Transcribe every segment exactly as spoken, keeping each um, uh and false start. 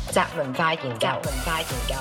宅文化研究，文化研究。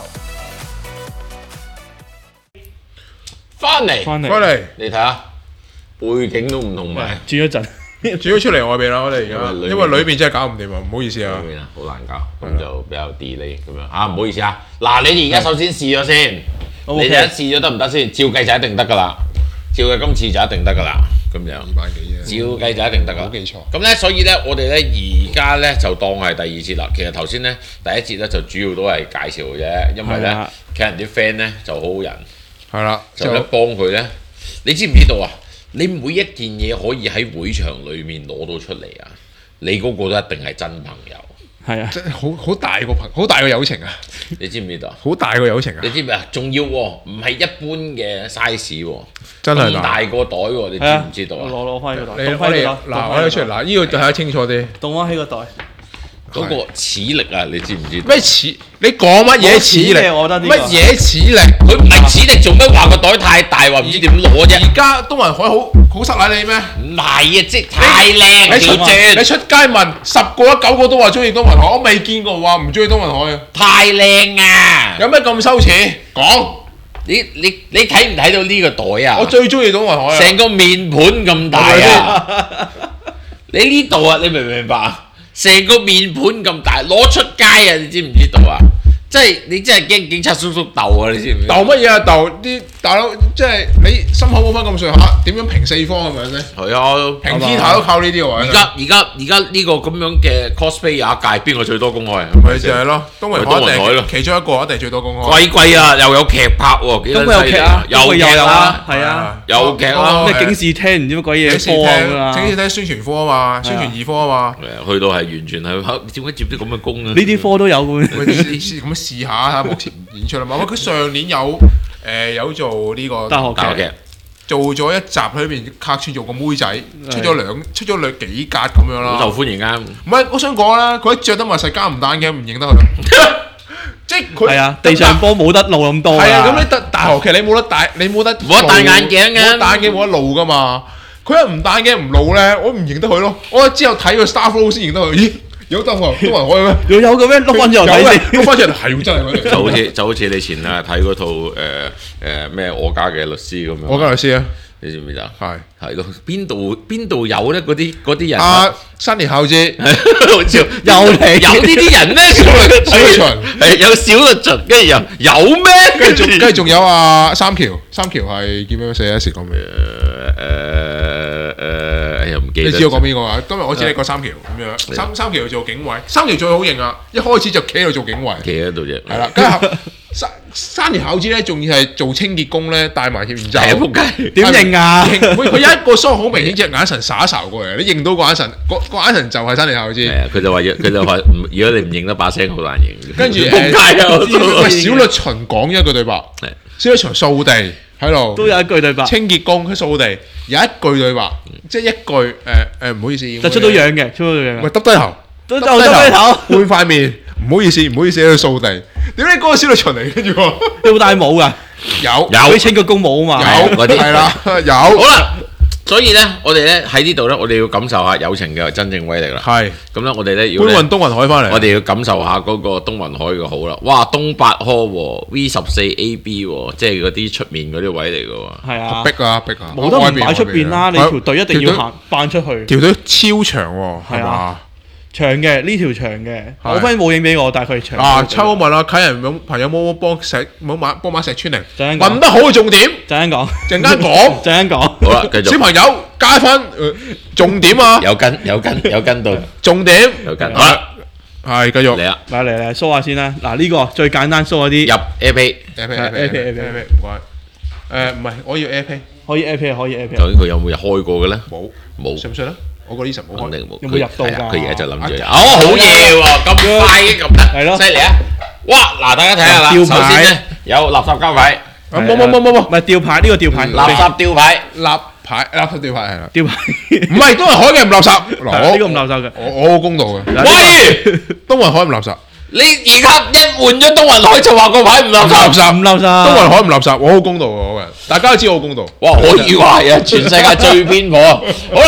翻嚟， 翻嚟， 翻嚟， 你睇下背景都唔同埋， 轉咗陣， 主要出嚟外邊啦，我哋而家， 因為裏面因為裏邊真係搞唔掂啊，唔好意思啊裏。面啊好難搞，咁就比較 delay 咁樣啊，唔好意思啊。嗱，你哋而家首先試咗先， OK 你哋一試咗得唔得先？照計就一定得㗎啦，照計今次就一定得㗎啦，咁樣。 二百幾啫， 照計就一定得㗎啦。 冇記錯。 咁咧，所以咧，我哋咧而家咧就當係第二節啦。其實頭先咧第一節咧就主要都係介紹嘅啫，因為咧係啊企人啲 friend 咧就好好人， 係啦， 就一幫佢咧。你知唔知道啊？你每一件嘢可以喺會場裡面攞到出嚟啊！你嗰個都一定係真朋友。 係啊， 真係好好大個朋，好大個友情啊！ 你知唔知道啊？ 好大個友情啊！ 你知唔知啊？仲要喎，唔係一般嘅 size 喎， 真係咁大個袋喎，你知係啊唔知道啊？ 攞攞翻呢個袋， 你我哋倒翻呢個袋， 嗱，我哋出嚟嗱，呢個就睇得清楚啲。 倒翻起個袋。 嗰個齒力啊，你知唔知道？ 咩齒？你講乜嘢齒力？ 嘅我覺得呢個乜嘢齒力？ 佢唔係齒力，做咩話個袋太大，話唔知點攞啫？ 而家東雲海好好失禮你咩？ 唔係啊，即係太靚， 你出調轉你出街問十個有九個都話中意東雲海，我未見過話唔中意東雲海啊！ 太靚啊！ 有咩咁羞恥？講， 你你你睇唔睇到呢個袋啊？ 我最中意東雲海啊！ 成個面盤咁大啊！你呢度啊，你明唔明白啊？成個面盤咁大，攞出街啊！你知唔知道啊？即係你真係驚警察叔叔鬥啊！你知唔知？ 鬥乜嘢啊？鬥啲大佬，即係你心口冇翻咁上下，點樣平四方咁樣咧？ 係啊， 平天下都靠呢啲喎。 而家而家而家呢個咁樣嘅 cosplay 有一屆，邊個最多公開啊？ 咪就係咯，東雲東雲海咯海一定其中一個一定最多公開。 貴貴啊，又有劇拍喎，幾咁多佢有劇啊， 有劇又有啊啦，， 係啊， 有劇啦哦咩警視廳唔知乜鬼嘢警視科廳， 啊嘛， 警視廳宣傳科啊嘛，宣傳二科啊嘛。 係啊去到係完全係嚇點解接啲咁嘅工啊？ 呢啲科都有嘅。 咪試試咁樣試下睇下目前演出啦嘛。喂，佢上年有誒有做呢個大學劇大劇做咗一集喺裏邊客串做個妹仔，出咗兩出咗兩幾格咁樣啦。 好受歡迎啊！ 唔係，我想講啦，佢一着得密實加唔戴眼鏡唔認得佢咯。即係佢係啊，地上波冇得露咁多㗎。 係啊，咁你得大學劇你冇得戴，你冇得冇得戴眼鏡嘅冇得戴眼鏡冇得露噶嘛。佢一唔戴眼鏡唔露咧，我唔認得佢咯。我之後睇個 Star Flow 先認得佢。咦，有得喎，東雲海咩？ 有有嘅咩？碌翻之後睇先。 碌翻出嚟係真係佢嚟。 就好似就好似你前啊睇嗰套誒誒咩我家嘅律師咁樣。 我家律師啊， 你知唔知啊？ 係係咯，邊度邊度有咧？嗰啲嗰啲人阿新年孝節。 好似又嚟有呢啲人咩？小律小律巡係有小律巡，跟住又有咩？ 跟住仲跟住仲有啊三橋，三橋係叫咩寫一時講咩？ 誒誒誒，又唔記得。 你知我講邊個啊？今日我知你講三橋咁樣，三三橋做警衛，三橋最好型啊！一開始就企喺度做警衛， 企喺度啫。 係啦，跟住三三年考之咧，仲要係做清潔工咧，戴埋協然罩。 係啊，仆街！ 點認啊？ 認佢佢有一個梳好明顯隻眼神睄一睄過嚟，你認到個眼神，個個眼神就係三年考之。 係啊，佢就話佢就話，唔如果你唔認得把聲，好難認。 跟住仆街啊！我都喂，小律巡講一句對白， 係小律巡掃地喺度。 都有一句對白， 清潔工佢掃地有一句對白，即係一句誒誒唔好意思， 就出到樣嘅，出到樣喂， 嘅。 耷低頭， 都耷就耷低頭， 換塊面，唔好意思，唔好意思喺度掃地。點解嗰個小律巡嚟？跟住喎有冇戴帽㗎？ 有有嗰啲清潔工帽啊嘛。 有嗰啲係啦，有好啦，所以咧，我哋咧喺呢度咧，我哋要感受下友情嘅真正威力啦。 係咁咧，我哋咧要咧搬運東雲海翻嚟， 我哋要感受下嗰個東雲海嘅好啦。哇，東八科喎 V 十四 A B 喎，即係嗰啲出面嗰啲位嚟嘅喎。 係啊， 逼啊逼啊， 冇得唔擺出邊啦！你外條隊一定要行扮出去。 條隊超長喎，係嘛係啊？長嘅呢條長嘅，我 friend 冇影俾我，但係佢係長。 啊，秋問啊，啟人有朋友冇冇幫石冇買幫買石川寧， 陣間講問得好嘅重點， 陣間講， 陣間講。 陣間講。 好啦，繼續小朋友加分，呃重點啊， 有跟有跟有跟到重點有跟。好啦， 係繼續嚟啦， 嚟嚟嚟 show 下先啦。嗱呢個最簡單 show 嗰啲入 A P。 A P A P A P A P 唔該，誒唔係我要 A P 可以 A P 可以 A P。 究竟佢有冇開過嘅咧？ 冇冇， 信唔信啊？我個 Lisa 冇開， 肯定冇。 有冇入到㗎佢係啊佢而家就諗住， 啊哦好嘢喎，咁快嘅咁得， 係咯犀利啊！哇，嗱大家睇下啦， 吊首牌先咧有垃圾膠牌、 啊冇冇冇冇冇唔係吊牌呢個吊牌， 垃圾吊牌， 立牌垃圾吊牌係啦， 吊牌唔係東雲海嘅唔垃圾，嗱呢個唔垃圾嘅。 我我好公道嘅， 喂， 東雲海唔垃圾， 你而家一換咗東雲海就話個牌唔垃唔垃圾， 圾唔垃圾。 東雲海唔垃圾，我好公道嘅我個人，大家都知我好公道。 哇可以話係啊，全世界最偏頗啊！好啦，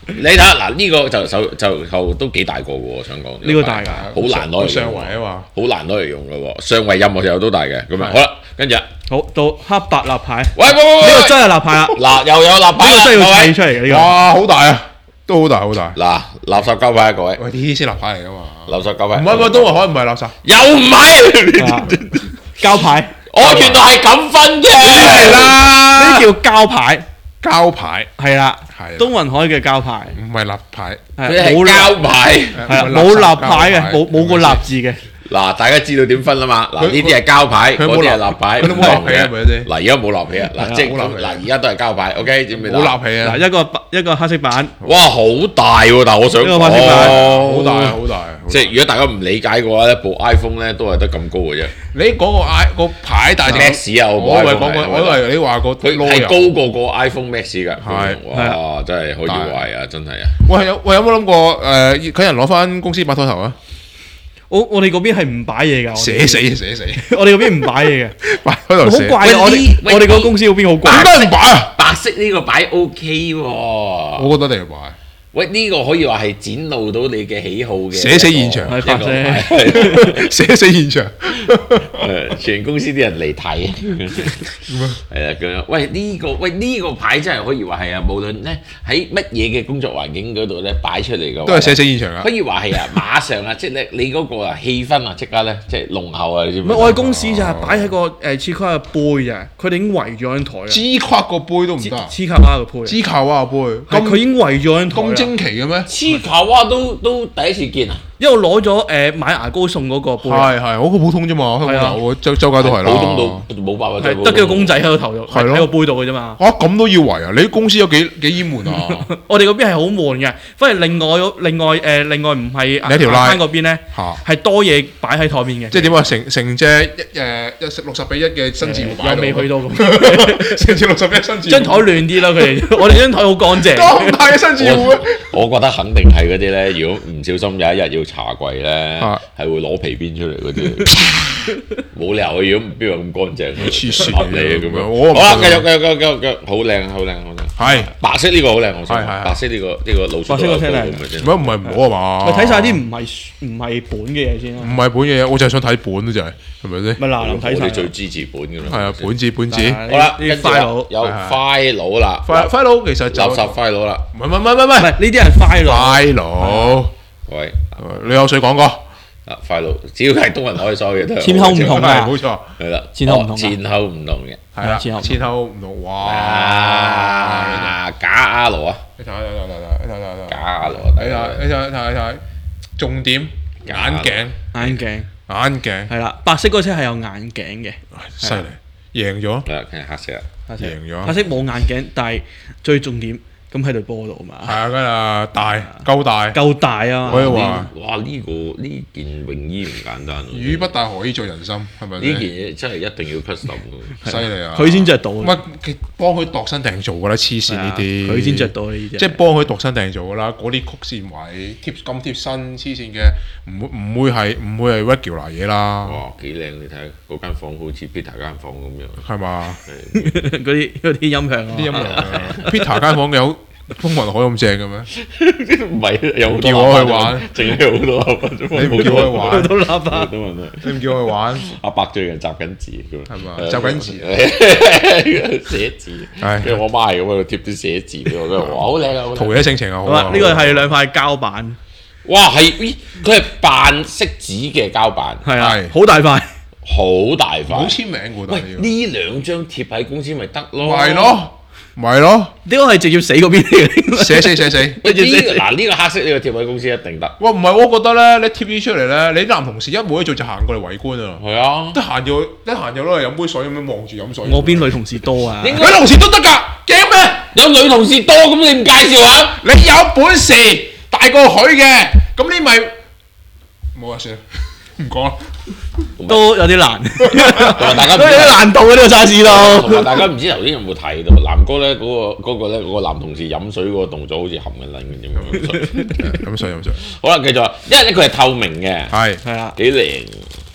你睇下嗱，呢個就就就就都幾大個喎，我想講呢個大㗎， 好難攞嚟上用喎， 圍啊嘛， 好難攞嚟用嘅喎，上圍任何時候都大嘅。咁啊，好啦，跟住啊， 好到黑白立牌， 喂喂喂喂， 呢個真係立牌啦， 嗱又有立牌啦， 呢個真係要各位砌出嚟嘅呢個。 哇，好大啊，都好大好大。 嗱，垃圾膠牌啊，各位， 喂，呢啲先立牌嚟噶嘛？ 垃圾膠牌， 唔係唔係，都話可能唔係垃圾。 又唔係， 啊膠牌， 我原來係咁分嘅， 係啦， 呢啲叫膠牌， 膠牌係啦， 係東雲海嘅膠牌， 唔係立牌， 佢係冇膠牌。 係啦，冇立牌嘅，冇冇個立字嘅。 嗱，大家知道點分啦嘛？嗱， 佢呢啲係膠牌， 佢冇嗰啲係立牌， 佢都冇立皮啊咪先嗱，而家冇立皮啊，嗱，即係冇立皮嗱，而家都係膠牌，OK，知唔知道？ 冇立皮啊， 嗱，一個白一個黑色版， 哇，好大喎！但係我想呢個白色牌講， 好大啊，好大啊。 即係如果大家唔理解嘅話咧，部 iPhone 咧都係得咁高嘅啫。 你嗰個 i 個牌大隻 Max 啊，我部我以為 iPhone 講過，我以為你話個佢係高過個 iPhone Max 㗎。 係哇，真係可以壞啊！真係啊！ 喂有喂有冇諗過誒？佢人攞翻公司擺拖頭啊？ 我我哋嗰邊係唔擺嘢㗎，我哋寫死寫死， 我哋嗰邊唔擺嘢嘅， 擺拖頭好寫， 怪啊！我喂呢哋喂我哋個公司嗰邊好怪點。解唔擺啊？ 白色呢個擺 OK 喎。 我覺得一定要擺。 喂，呢個可以話係展露到你嘅喜好嘅。 寫死現場一個係白色一個寫死現場， 誒全公司啲人嚟睇，係啊咁樣。喂呢、個喂呢、個牌真係可以話係啊，無論咧喺乜嘢嘅工作環境嗰度咧擺出嚟嘅話， 都係寫死現場啊可！以話係啊，馬上啊，即係咧你嗰個啊氣氛啊，即刻咧即係濃厚啊！你知唔知？ 唔係我哋公司就係擺喺個誒黐卡嘅杯啊，佢哋已經圍咗張台啊， 支跨個杯都唔得， 黐卡蛙嘅杯， 支靠啊杯， 係咁佢已經圍咗張台啦咁精奇嘅咩？ 黐卡哇都都第一次見啊！ 因為我攞咗誒買牙膏送嗰個杯啊， 係係好普通啫嘛，香港係啊有周周街都係啦。 普通到冇辦法， 係得幾個公仔喺個頭度， 係咯喺個杯度嘅啫嘛。 啊咁都要圍啊！你啲公司有幾幾淹悶啊？ 我哋嗰邊係好悶嘅，反而另外另外誒另外唔係你一條拉嗰邊咧， 嚇！ 係多嘢擺喺台面嘅， 即係點啊？成成隻一誒一六十比一嘅新字幕擺又未去到， 到咁， 成隻六十比一新字幕張台亂啲啦，佢哋我哋張台好乾淨。 咁大嘅新字幕啊！ 我我覺得肯定係嗰啲咧，如果唔小心有一日要查櫃咧， 啊係會攞皮鞭出嚟嗰啲，冇理由嘅。如果邊有咁乾淨， 黐線合理嘅咁樣。 我唔好啦， 信繼續繼續繼續繼續繼續，好靚好靚好靚。 係白色呢個好靚，我想係係係白色呢個呢個老鼠白色個聽靚咁嘅啫唔係唔係唔好啊嘛？ 咪睇晒啲唔係唔係本嘅嘢先唔啦。 係本嘢，我就係想睇本都就係，係咪先？ 咪嗱臨睇晒我哋最支持本㗎啦。 係啊，本子本子。 係好啦， 呢啲跟住啦 file 有係係 file 啦， 快快佬其實就垃圾 file 啦， 唔係唔係唔係唔係唔係呢啲係 file， 快佬， 喂， 你有水講過？ 啊 file 只要係東雲海所有嘢都係前後唔同係啊冇錯， 係啦， 前後唔同㗎哦前後唔同嘅。 係啦， 前後唔同前後唔同，哇！ 啊，假 R 啊， 你睇下睇下睇下睇下睇下假 R 你睇下你睇下睇下睇下，重點眼鏡眼鏡眼鏡， 係啦，白色嗰車係有眼鏡嘅， 犀利，贏咗， 係啦，係黑色啊， 黑色贏咗黑色冇眼鏡，但係最重點咁喺對波度嘛， 係啊，跟住大夠大， 夠大啊嘛， 可以話哇！呢個呢件泳衣唔簡單喎， 魚不大何以做人心，係咪呢件先？ 嘢真係一定要 custom 嘅。 犀利啊！ 佢先着到， 唔係佢幫佢度身訂造㗎啦，黐線呢啲， 佢先着到呢啲， 即係幫佢度身訂造㗎啦，嗰啲曲線位貼咁貼身黐線嘅，唔會唔會係唔會係 regular 嘢啦， 哇！幾靚你睇下嗰間房好似 Peter 間房咁樣。 係嘛？ 嗰啲嗰啲音響啊， 啲音樂啊，Peter 間房有風雲海咁正嘅咩？ 唔係有好多叫我去玩， 淨係好多喇叭啫嘛。 你唔叫我去玩， 都喇好叭， 多人啊！ 你唔叫我去玩， 阿伯最近集緊字咁， 係嘛誒集緊字寫字， 係跟住我媽係咁喺度貼啲寫字俾我，佢話哇好靚啊！好靚陶冶性情啊，好好啦， 啊！ 呢個係兩塊膠板， 哇係，咦佢係扮色紙嘅膠板， 係啊係， 好大塊， 好大塊。 冇簽名㗎，但喂， 係要呢兩張貼喺公司咪得咯？ 咪咯，咪咯， 呢個係直接死嗰邊嚟嘅， 寫死寫死。 喂，呢個嗱呢個黑色呢個貼喺公司一定得。 哇，唔係，我覺得咧，你貼啲出嚟咧，你啲男同事一冇嘢做就行過嚟圍觀啊！ 係啊， 得閒就得閒就攞嚟飲杯水咁樣望住飲水。 我邊女同事多啊， 應女同事都得㗎，驚咩？ 有女同事多咁，你唔介紹下？ 你有本事大過佢嘅，咁你咪冇啊，算啦，唔講啦。 都有啲難， 同埋大家唔都有啲難度嘅呢個測試同度。 埋大家唔知頭先有冇睇到南哥咧嗰個嗰個咧嗰個男同事飲水嗰個動作好似含緊撚嘅咁樣。 飲水飲水， 好啦，繼續啊，因為咧佢係透明嘅， 係係啦， 幾靚。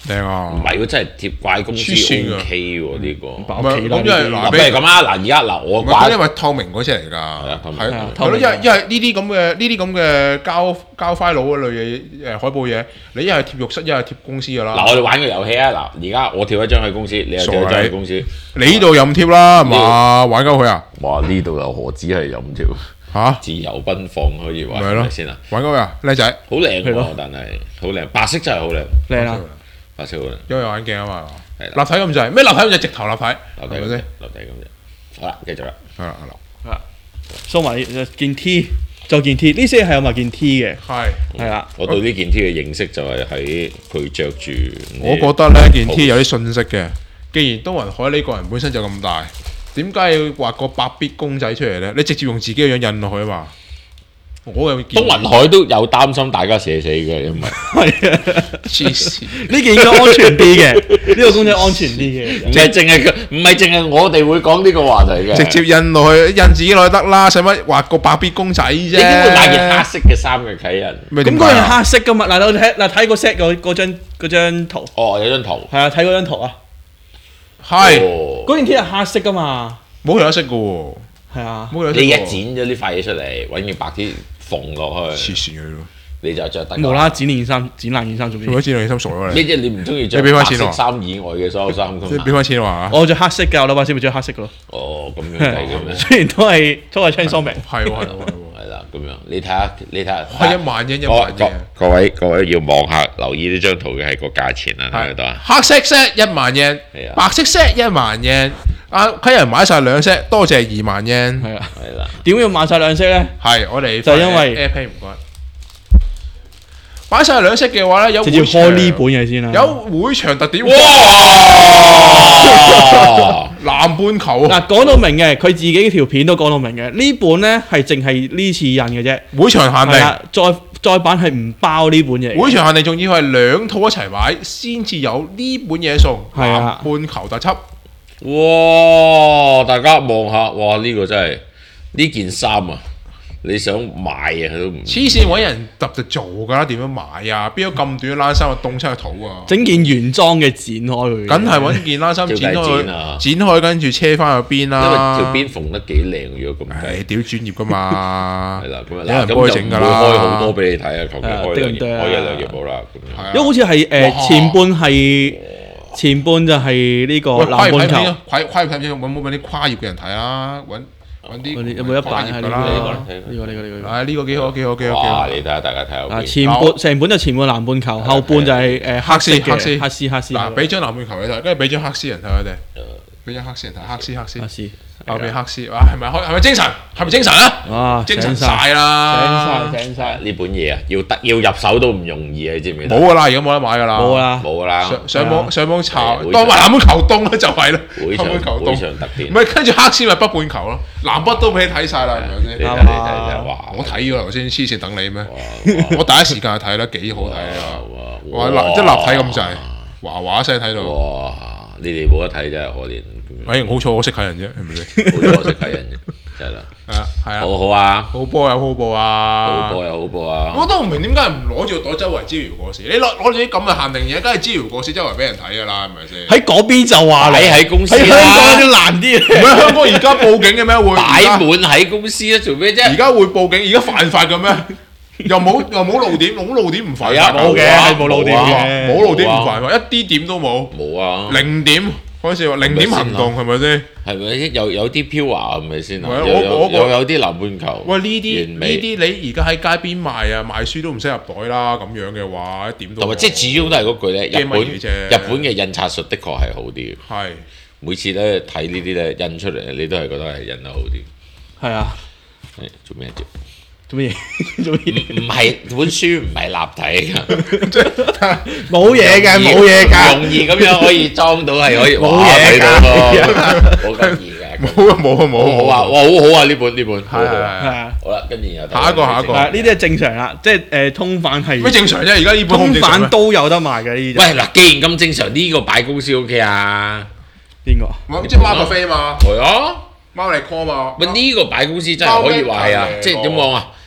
靚啊！ 唔係喎，真係貼怪公司黐線㗎 O K 喎呢個。 爆企啦咁因為呢啲嗱，不如咁啊，嗱而家嗱我唔係掛因為透明嗰只嚟㗎， 啊透明係係啊係咯， 透明因為因為呢啲咁嘅呢啲咁嘅膠膠 file 嗰類嘅誒海報嘢，你一係貼浴室，一係貼公司㗎啦。 嗱我哋玩個遊戲啊，嗱而家我貼一張喺公司，你又貼一張喺公司。 你呢度又唔貼啦，係嘛？玩鳩佢啊？ 哇！呢度又何止係飲條嚇， 自由奔放可以話咪係咯係咪先啊？ 玩鳩佢啊，靚仔， 好靚喎係咯， 但係好靚，白色真係好靚， 靚啦， 白色好靚， 因為有眼鏡啊嘛。 係立體咁滯，咩立體咁滯？直頭立體， 留低咁啫， 係咪先？ 留低咁啫。好啦，繼續啦。 係啦，係啦， 收埋件 T，就件 T，呢些係有埋件 T 嘅， 係。 係啦， 我對呢件 T 嘅認識就係喺佢着住。 我覺得呢件 T 有啲信息嘅。既然東雲海呢個人本身就咁大，點解要畫個百必公仔出嚟呢？你直接用自己嘅樣印落去啊嘛。我有東雲海都有擔心大家射死嘅，因為係啊， 黐線， 呢件應該安全啲嘅，呢個公仔安全啲嘅。 唔係淨係佢，唔係淨係我哋會講呢個話題嘅。 直接印落去，印自己落去得啦，使乜畫個百必公仔啫？ 你點會買件黑色嘅衫嘅啟人？ 咩咁嗰樣點解啊？ 黑色噶嘛？嗱，我睇嗱睇個 set 嗰嗰張嗰張圖， 哦，有張圖。 係啊，睇嗰張圖啊， 係哦嗰件 T 係黑色噶嘛？ 冇有得識嘅喎， 係啊， 冇有得識你一嘅喎。 剪咗呢塊嘢出嚟，揾件白 T 縫落黐去， 線嘅咯， 你就着得㗎啦。 無啦啦剪件衫，剪爛件衫做咩做？乜知道你心傻咗呢你？ 啲你唔中意着你俾返白色錢我衫以外嘅所有衫㗎嘛？ 你俾翻錢我啊？ 我着黑色㗎，我老闆先咪着黑色㗎咯。 哦，咁樣計嘅咩？ 雖然都係都係 Transforming， 係喎係喎係喎， 係啦，咁樣你睇下，你睇下。 係一萬英一各萬各英。 各位各位要望下，留意呢張圖嘅係個價錢啊，睇得到啊？ 黑色 set 一萬 yen， 係啊白色 set 一萬 yen。啊，佢人買晒兩 set，多謝二萬 yen。 係啊。 係啦， 點要買晒兩色咧？ 係我哋就係因為 AirPay 唔該。買晒兩 set 嘅話咧，有直接會場開呢本嘢先啦。 有會場特點。 哇！ 南半球嗱，講到明嘅，佢自己條片都講到明嘅。呢本咧係淨係呢次印嘅啫， 會場限定， 係啦，再再版係唔包呢本嘢嘅。 會場限定仲要係兩套一齊買先至有呢本嘢送。 係啊南半球特輯。 哇！大家望下，哇！呢、個真係呢件衫啊，你想買啊，佢都唔黐線揾人揼就做㗎啦，點樣買啊？邊有咁短嘅冷衫啊，凍親個肚啊！ 整件原裝嘅剪開佢。 梗係揾件冷衫照計剪開剪啊， 剪開跟住車翻去邊因為啦。 條邊縫得幾靚，如果咁唉， 計。 屌專業㗎嘛係。啦，咁啊有人嗱，咁就唔會幫佢整㗎啦開好多俾你睇啊，求其係啊開兩頁， 對唔對啊開一兩頁好啦，咁樣。 係啊因為好似係誒哇前半係前半就係呢個喂，跨頁睇唔南半球睇啊？跨跨頁睇唔睇？揾冇揾啲跨頁嘅人睇啊？揾揾啲嗰啲有冇一版係呢跨頁㗎啦。 個？呢個呢個呢個。 啊，呢個幾好，幾好，幾好，幾哇！ 好。 你睇下，大家睇下啊， 邊。 前半成本就前半南半球，後半就係誒黑色嘅黑絲黑絲黑絲。 嗱，俾張南半球你睇，跟住俾張黑絲人睇佢哋，俾張黑絲人睇，黑絲黑黑絲， 絲。 後邊黑絲，哇，係咪開？係咪精神？係咪精神啊？ 哇！ 精神醒晒啦！ 醒晒醒晒。 呢本嘢啊，要得要入手都唔容易啊，你知唔知？ 冇㗎啦，而家冇得買㗎啦。 冇啦。 冇噶啦。 上上網上網查， 係當埋南半球凍啦，就係啦。 會場南半球會凍， 場特典唔。係跟住黑絲咪北半球咯，南北都俾你睇晒啦，係咪先？ 你睇你睇睇，哇！ 我睇咗啦頭先，黐線等你咩？ 哇我第一時間去睇啦，幾好睇啊！ 哇哇，立即立體咁滯，哇哇聲睇到。 哇！你哋冇得睇真係可憐。 哎，好彩我識睇人啫，係咪先？ 好多我識睇人嘅，真係啦。 係啊，係啊， 好好啊， 好波有好波啊！ 好波又好波啊！ 我都唔明點解唔攞住個袋周圍招搖過市？你攞攞住啲咁嘅限定嘢，梗係招搖過市，周圍俾人睇㗎啦，係咪先？ 喺嗰邊就話你擺喺公司喺香港都啦， 難啲。 唔係香港而家報警嘅咩？會擺而家滿喺公司啊，做咩而啫？ 家會報警，而家犯法嘅咩？又冇又冇露點，冇露點唔犯係啊法。 冇嘅， 冇啊係冇露點冇啊嘅。 冇露點唔犯法，一啲點都冇， 冇啊， 零點嗰陣時話零點行動係咪先？ 係咪有有啲飄華係咪先啊？ 唔係有有我我有有啲南半球。 喂，呢啲呢完美啲你而家喺街邊賣啊，賣書都唔使入袋啦，咁樣嘅話一點都冇同埋即係始終都係嗰句咧，日驚乜本嘢啫日本嘅印刷術的確係好啲嘅。 係每次咧睇呢啲咧印出嚟，你都係覺得係印得好啲。 係啊， 係做咩啫？ 做乜嘢？做乜嘢？ 唔係本書唔係立體㗎， 冇嘢嘅，冇嘢㗎。 容易咁樣可以裝到係可以冇哇嘢㗎睇到咯，好得意嘅。 冇啊冇啊冇啊好好啊，哇好好啊呢本呢本，好好係啊。 係啊。 好啦，跟住又下一個下一個係呢啲係正常啦，即係誒通販係咩正常啫？而家呢本好唔通正常咩販都有得賣嘅呢啲就。 喂嗱，既然咁正常，呢個擺公司 O K 啊？ 邊個？ 唔係即係貓個飛啊嘛， 係啊， 貓嚟 call 嘛。 喂呢個擺公司真係可以話係啊，即係點講啊？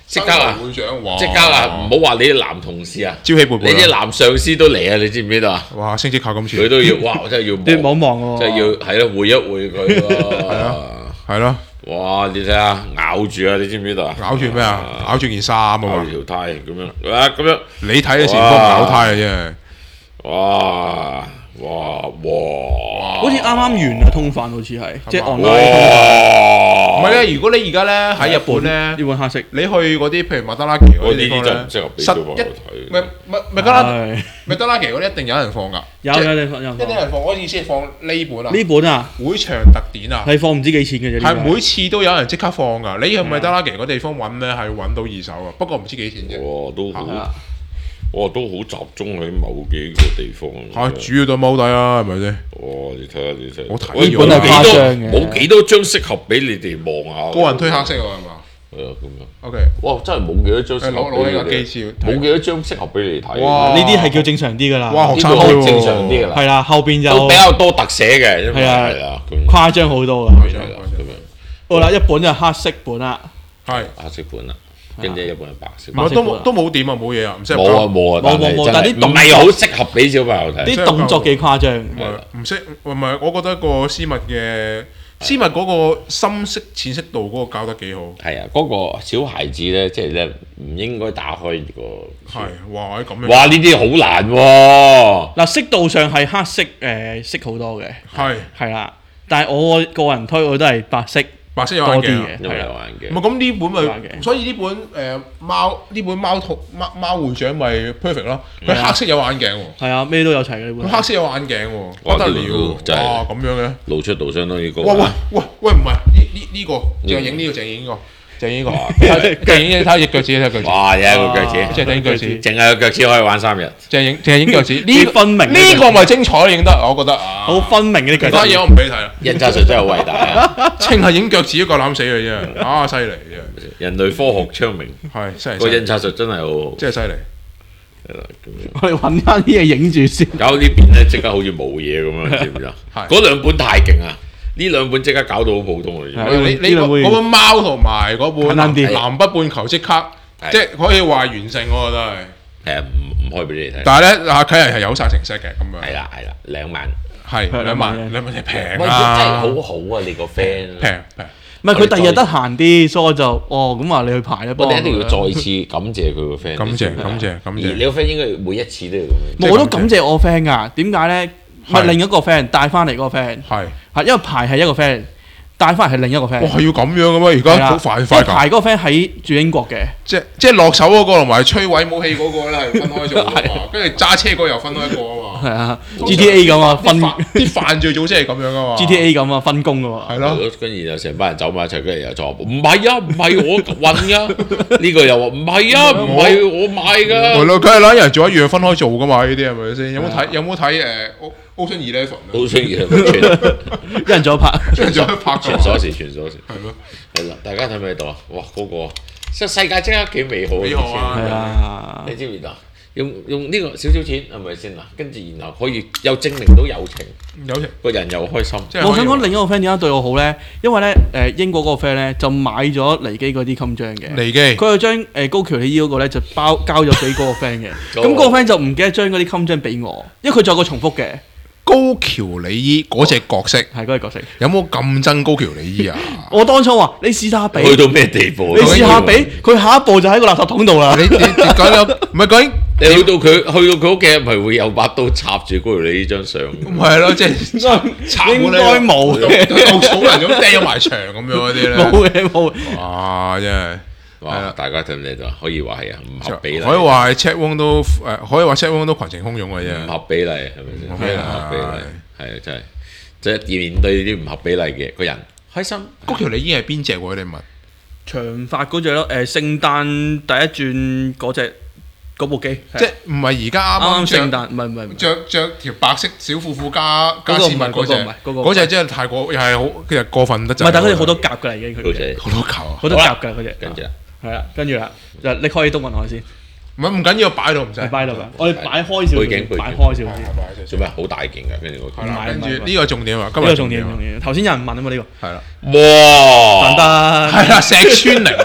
即刻啊！ 會長，哇！ 即刻啊！唔好話你啲男同事啊， 朝氣勃勃， 你啲男上司都嚟啊！你知唔知道啊？ 哇！升職靠咁佢都要哇！真係要你望望喎， 真係要係咯，會一會佢咯。係啊，係咯。 哇！你睇下咬住啊！你知唔知道啊？ 咬住咩啊？咬住件衫啊嘛！ 咬住條呔咁樣啊！咁樣你睇嘅前方咬呔啊！真係。 哇！哇哇！ 好似啱啱完啊，通販好似係，即係 online 唔係咧，如果你而家咧喺日本咧， 要揾黑色， 你去嗰啲譬如麥德拉奇嗰啲地方咧， 唔適合俾小朋友睇。 麥麥麥德拉麥德拉奇嗰啲一定有人放㗎， 有有有有一定有人放。我意思係放呢本啊， 呢本啊， 會場特典啊， 係放唔知幾錢嘅啫。 係每次都有人即刻放㗎。你去麥德拉奇嗰地方揾咧，係揾到二手啊，不過唔知幾錢啫。 哇！都好係啊。 哇！都好集中喺某幾個地方。 嚇，主要都踎低啊，係咪先？ 哇！你睇下你睇， 我睇喂本係誇張嘅冇幾多張適合俾你哋望下。 個人推黑色喎，係嘛？ 係啊，咁樣。 OK， 哇！真係冇幾多張適合攞攞呢個俾你機照， 冇幾多張適合俾你睇。 哇呢啲係叫正常啲㗎啦。 哇！學呢個生區喎， 正常啲㗎啦。 係啦，後邊就都比較多特寫嘅，因為係啊係啊，咁誇張好多㗎。 係啦，咁樣好啦，一本就黑色本啦， 係。 黑色本啦，跟住一本係白色唔。係都冇都冇點啊，冇嘢啊，唔適合冇啊冇啊， 冇冇冇但係但係啲動唔係好適合俾小朋友睇。 啲動作幾誇張。 唔係唔識，唔係我覺得個絲襪嘅絲襪嗰個深色淺色度嗰個教得幾好。 係啊，嗰個小孩子咧，即係咧唔應該打開個。 係，哇！咁樣。 哇！呢啲好難喎。 嗱，色度上係黑色誒色好多嘅， 係係啦。但係我個人推我都係白色白色有眼鏡啊。 多啲嘅， 因為有係啦。 眼鏡。 唔係咁呢本有眼咪， 鏡所以呢本誒貓呢本貓圖貓貓會長咪 perfect 咯。佢係啊黑色有眼鏡喎， 係啊，咩都有齊嘅呢佢本。 黑色有眼鏡喎， 哇不得呢個了！ 真係哇，咁樣嘅。 露出度相當於高。 喂喂喂喂，唔係呢呢呢個，鄭影呢個鄭影呢個。鄭英個，鄭英你睇下隻腳趾，睇下腳趾。 哇！有一個腳趾， 即係鄭英腳趾， 淨係個腳趾可以玩三日。 鄭英鄭英腳趾，呢呢分明呢個咪精彩影得，我覺得啊。 好分明嘅啲其他腳趾。 嘢我唔俾你睇啦。 印刷術真係好偉大啊！ 淨係影腳趾都夠膽死嘅啫，啊犀利嘅， 人類科學昌明， 係犀利， 個印刷術真係好好。 真係犀利。 係啦，咁樣。 我哋揾翻啲嘢影住先。 搞呢邊咧，即刻好似冇嘢咁樣，知唔知啊？ 係嗰兩本太勁啊！呢兩本即刻搞到好普通啊！ 係你你嗰呢兩本嗰本貓同埋嗰本簡單啲南北半球即刻， 係即係可以話完成，我覺得係。 係啊，唔唔開俾你睇。 但係咧，阿啟仁係有晒成 set 嘅咁樣。 係啦係啦，兩萬。 係兩兩萬萬，兩萬係平喂，真係啊， 好好啊！你個 friend 平平。 唔係佢第二日得閒啲，所以我就哦咁話你去排一波。 我哋一定要再次感謝佢個 friend。 感謝感謝感謝。 而你個 friend 應該每一次都要咁樣。 我都感謝我 friend 㗎，點解咧？唔係係另一個 friend 帶翻嚟嗰個 friend， 係。 係因為排係一個 friend，帶翻嚟係另一個 friend。 哇，係要咁樣嘅咩？而係啦家好快因為快㗎。 排嗰個 friend 喺住英國嘅， 即即係落手嗰個同埋摧毀武器嗰個咧係分開做㗎嘛，跟住揸車嗰個又分開一個啊嘛。 係啊，G T A 咁啊，分啲犯啲犯罪組織係咁樣㗎嘛。 G T A 咁啊，分工㗎喎。 係咯， 跟住又成班人走埋一齊，跟住又錯，唔係啊，唔係我運噶。呢個又話唔係啊，唔係我買係噶。 咯，梗係啦，一人做一樣分開做㗎嘛，呢啲係咪先？有冇睇有冇睇誒 Ocean Eleven 啊？ 好中意啊！全一人做一拍， 跟住喺拍全鎖匙，全鎖匙。 係咯， 係啦，大家睇唔睇到啊？哇，嗰個即係世界即刻幾美好。 美好啊係啊你知唔知啊？用用呢個少少錢係咪先啊？跟住然後可以又證明到友情， 有情。 個人又開心。 即係我想講另一個 friend 點解對我好咧？因為咧誒英國嗰個 friend 咧就買咗離基嗰啲襟章嘅， 離基佢就將誒高橋李依嗰個咧就包交咗俾嗰個 friend 嘅，咁嗰個 friend 就唔記得將嗰啲襟章俾我，因為佢仲有個重複嘅， 高橋李依嗰隻角色係嗰個角色。 有冇咁憎高橋李依啊？ 我當初話你試下俾， 去到咩地步？ 你試下俾，佢下一步就喺個垃圾桶度啦你。你你講有唔係講你去到佢去到佢屋企，咪會有把刀插住嗰條你呢張相？ 唔係咯，即係插應該冇嘅， 稻草人咁掟咗埋牆咁樣嗰啲咧。 冇嘅冇。 哇！真係。 哇！大家睇唔睇到啊？可以話係啊，唔合比例。 可以話 Chat Wong 都誒，可以話 Chat Wong 都群情洶湧嘅啫。 唔合比例係咪先？ 唔合比例唔合比例係啊，真係即係面對呢啲唔合比例嘅個人開心。 高橋李依係邊隻喎？你問？ 長髮嗰只咯，誒聖誕第一轉嗰只嗰部機， 即係唔係而家啱啱啱聖啱誕，唔係唔係唔係着着條白色小褲褲加加嗰個唔係絲襪嗰隻嗰個唔係嗰個嗰隻真係太過又係好其實過分得滯。 唔係，但係佢哋好多夾㗎啦已經，佢好似好多球啊！ 好多夾㗎嗰只。 跟住啦， 係啦，跟住啦，就拎開東雲海先， 唔係唔緊要，擺喺度唔使。 係擺喺度㗎。我哋擺開少背景背景少，擺開少少。 做咩好大件㗎？跟住我係啦， 唔係跟住唔係呢個重點啊，今日呢個重點重點。頭先有人問啊嘛呢個， 係啦， 簡哇！ 單。 係啦，石川翎喎，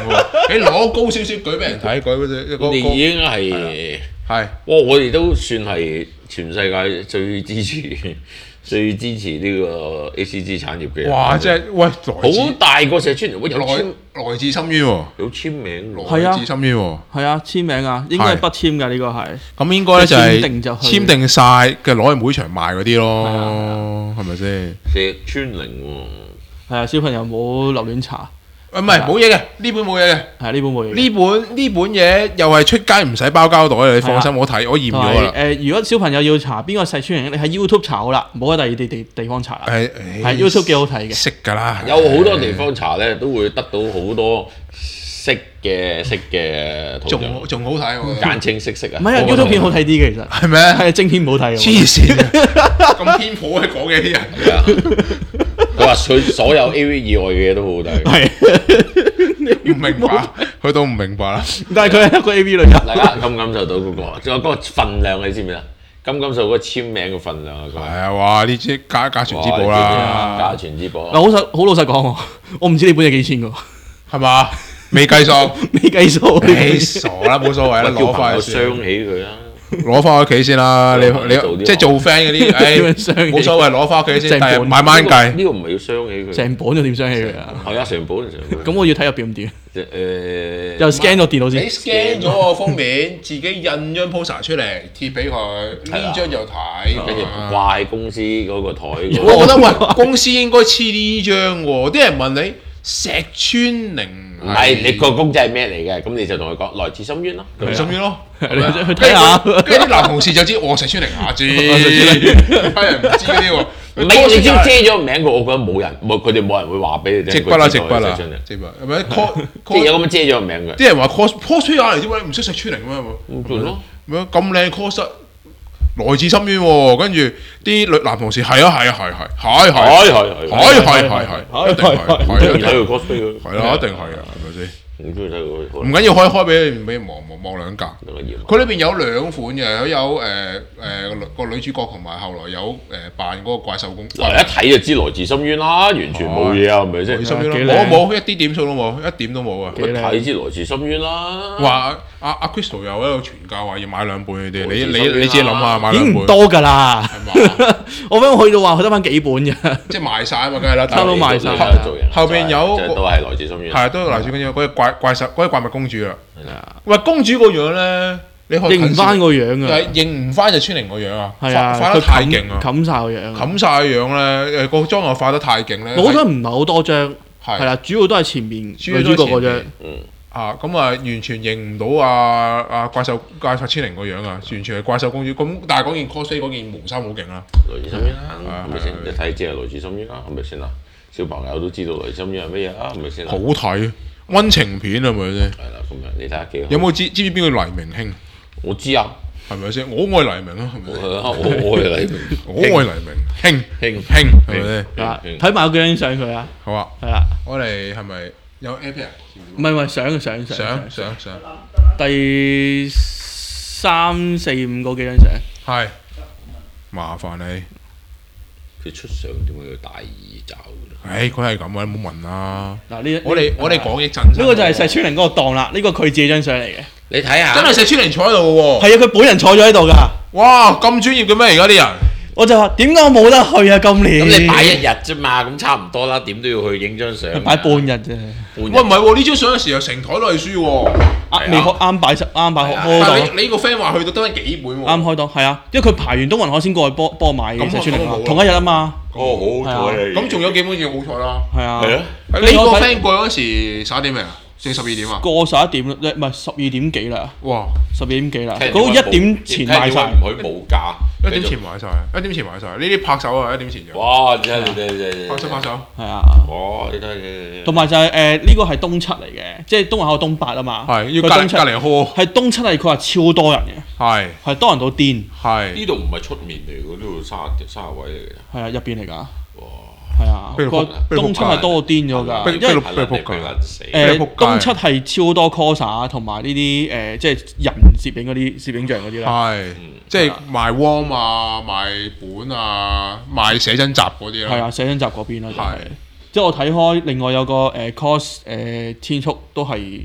你攞高少少舉俾人睇，舉嗰隻我哋已經係係， 哇！我哋都算係全世界最支持、最支持呢個 A C G 產業嘅人。 哇！即係喂，來好自大個石川人，喂有來簽來自深淵喎， 有簽名喎。 係啊來自深淵喎。 係啊，簽名啊，應該係不簽㗎呢個係。 咁應該咧就係簽定就去簽定晒嘅攞去每場賣嗰啲咯，係咪先？ 石川翎喎， 係啊，小朋友冇留戀茶， 唔係冇嘢嘅，呢本冇嘢嘅。 係呢本冇嘢嘅。 呢本呢本嘢又係出街唔使包膠袋，你放心，我睇我驗同咗啦。 埋誒，如果小朋友要查邊個石川翎，你喺 YouTube 查好啦，唔好喺第二地地地方查啦。 係係 YouTube 幾好睇嘅。 識㗎啦， 有好多地方查咧，都會得到好多色嘅色嘅圖像， 仲仲好睇喎， 簡稱色色啊。 唔係啊，YouTube 片好睇啲嘅其實。 係咪？ 係正片唔好睇嘅。 黐線嘅，咁偏頗嘅講嘅啲人。 係啊，佢話佢所有 A V 以外嘅嘢都好好睇。 係。 唔明白，佢都唔明白啦。 但係佢係一個 A V 女優。 大家感唔感受到嗰個？仲有嗰個份量，你知唔知啊？感唔感受嗰個簽名嘅份量啊？ 係啊，哇！呢啲家家傳之寶家啦， 傳之寶。 嗱，好實好老實講喎，我唔知你本嘢幾錢㗎， 係嘛？未計數， 未計數。 你傻啦，冇所謂啦， 叫朋友攞翻去先傷起佢啦。 攞翻屋企先啦。你你做啲即係做 friend 嗰啲，誒冇所謂，攞翻屋企先， 成本但係慢慢計。 呢個唔係要傷起佢。 成本就點傷起佢啊？ 係啊，成本成本。 咁我要睇入邊點？ 誒又 scan 咗電腦你先。 scan 咗個封面，自己印張 poster 出嚟貼俾佢，呢張就睇。 跟住掛喺公司嗰個台嗰我覺得喂，公司應該黐呢張喎。啲人問你石川翎唔係你個公仔係咩嚟嘅？咁你就同佢講來自深淵咯。 嚟深淵咯， 你去睇下。 跟住啲男同事就知我石川翎下知，啲人唔知嗰啲喎。 唔係你只要遮咗個名，我覺得冇人冇佢哋冇人會話俾你聽。 直筆啦，直佢知道筆啦係石川翎， 直筆係咪 cos 即係有咁樣遮咗個名嘅。 啲人話 cos cosplayer 嚟啫嘛，你唔識石川翎咩？ 咁做咯。 咁樣咁靚 cos，來自深淵喎。跟住啲女男同事係啊係啊係係係係係係係係係係，一定係係一定睇佢 cosplay 佢。 係啦，一定係啊，係咪先？ 好中意睇佢。 唔緊要，開開俾你俾你望望望兩格。 兩個頁。 佢裏邊有兩款嘅，有誒誒個女主角同埋後來有誒扮嗰個怪獸公。 嗱，一睇就知來自深淵啦，完全冇嘢啊，係咪先？ 來自深淵咯， 幾靚冇冇一啲點數都冇，一點都冇啊！ 一睇知來自深淵啦。 話阿阿 Crystal 又喺度傳教話要買兩本佢哋，你來自深淵啦你你自己諗下買已經唔兩本， 多㗎啦。 係嘛？ 我俾我去到話佢得翻幾本啫。 即係賣晒啊嘛，梗係啦。 差唔多賣晒你都係做人後邊有即係都係來自深淵。 係都嚟住緊要嗰隻怪怪獸嗰隻怪物公主啦。 係啊， 喂，公主個樣咧，你可以認唔翻個樣啊。 係認唔翻隻川翎個樣啊！ 係啊， 化得太勁啊！ 冚晒個樣。 冚晒個樣咧，誒個妝又化得太勁咧。 我覺得唔係好多張， 係係啦，主要都係前面主要女都係前面主角嗰張。 嗯。 啊，咁啊，完全認唔到啊啊怪獸怪獸千靈個樣啊，完全係怪獸公主。咁但係嗰件 cosplay 嗰件毛衫好勁啦， 來自深淵啦， 係係咪先？ 係一睇知係來自深淵啦，係咪先啊？小朋友都知道來自深淵係乜嘢啊，係咪先啊？ 好睇，溫情片係咪先？ 係啦，咁樣你睇下幾好。 有冇知知唔知邊個黎明兄？ 我知啊， 係咪先？我愛黎明啊，係咪先？ 我我愛黎明， 我愛黎明兄兄兄係咪先？ 係啦嗯睇埋嗰張相佢啊， 好啊， 係啦， 我哋係咪有 iPad 啊？ 唔係唔係相相相相相相第三四五嗰幾張相， 係麻煩你。 佢出相點會有大耳罩嘅？ 誒，佢係咁啊，你唔好問啦。 嗱呢我哋我哋講益真呢個就係石川翎嗰個檔啦，呢個佢自己張相嚟嘅， 你睇下， 真係石川翎坐喺度嘅喎。 係啊，佢本人坐咗喺度㗎， 哇，咁專業嘅咩？而家啲人？ 我就話點解我冇得去啊？今年咁你擺一日啫嘛，咁差唔多啦，點都要去影張相。 擺半日啫， 半日喂，唔係喎，呢張相嘅時候成台都係書喎。 啊未開啱擺實啱擺開開但係檔， 你你個 friend 話去到得翻幾本喎？ 啱開檔係啊，因為佢排完東雲海先過去幫幫我買嘅咁石川翎啊咁冇啦同一日啊嘛， 哦，好彩咁仲有幾本嘢好彩啦。 係啊， 係啊， 你個 friend 過嗰時十一點未啊？定十二點啊？ 過十一點啦，唔係十二點幾啦， 哇！ 十二點幾啦， 聽嗰個一點前賣晒。 唔許冇價， 一點前買晒，一點前買晒。呢啲拍手啊！一點前就哇！你睇你睇你睇， 拍手拍手。 係啊， 哇！你睇你睇， 同埋就係誒呢個係東七嚟嘅，即係東華口東八啊嘛。 係要隔離佢東七隔離呵。 係東七係佢話超多人嘅， 係係多人到癲。 係。 呢度唔係出面嚟嘅，呢度三十三十位嚟嘅。 係啊，入邊嚟㗎。 哇！ 係啊，個俾佢撲俾佢撲東七係多到癲咗㗎， 俾因為俾佢撲佢街死。 誒俾佢撲街東七係超多 coser 同埋呢啲誒即係人攝影嗰啲攝影像嗰啲啦。 係。即係賣 warm 啊，賣本啊，賣寫真集嗰啲啦。 係啊，寫真集嗰邊啦，就係係。 即係我睇開，另外有個誒 cos 誒天速都係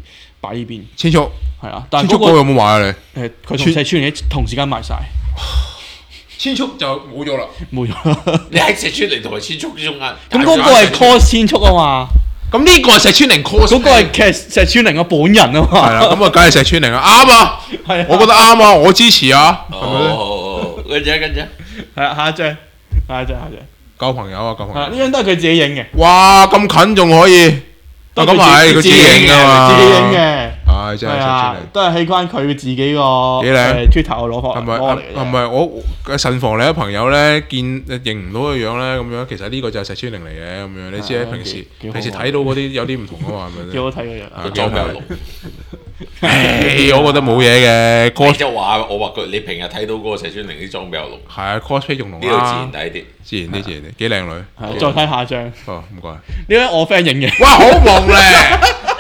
擺呢邊。 千速係啊，但係嗰個有冇買啊你？ 誒，佢同石川瑩同時間賣晒， 千速就冇咗啦。 冇咗。 你喺石川瑩同埋千速之中間， 咁嗰個係 cos 千速啊嘛。 咁呢個係石川瑩 cos， 嗰個係其實石川瑩嘅本人啊嘛。 係啦，咁啊，梗係石川瑩啊，啱啊，我覺得啱啊，我支持啊，係咪咧？ 哦，跟住跟住， 係啊，下一張，下一張，下一張。 舊朋友啊，舊朋係啊， 友。 呢張都係佢自己影嘅。 哇，咁近仲可以，啊咁係佢自己影㗎嘛， 自己影嘅。 唉，真係石川係啊瑩。， 都係器關佢自己個幾靚誒 Twitter 攞係咪攞嚟嘅啫。 係咪我嘅慎防你啲朋友咧見認唔到個樣咧咁樣，其實呢個就係石川瑩嚟嘅咁樣。你知喺平時幾幾好平時睇到嗰啲有啲唔同啊嘛，係咪先？ 幾好睇嘅樣。 個裝備有龍。 唉我覺得冇嘢嘅你 ，cos 就話我話佢，你平日睇到嗰個石川瑩啲裝備有龍， 係啊 cosplay 仲濃呢度自啦然，抵啲。 自然啲自然啲，幾靚女。 係再睇下張，呢哦，唔該。 張我 friend 影嘅。 哇，好忙咧！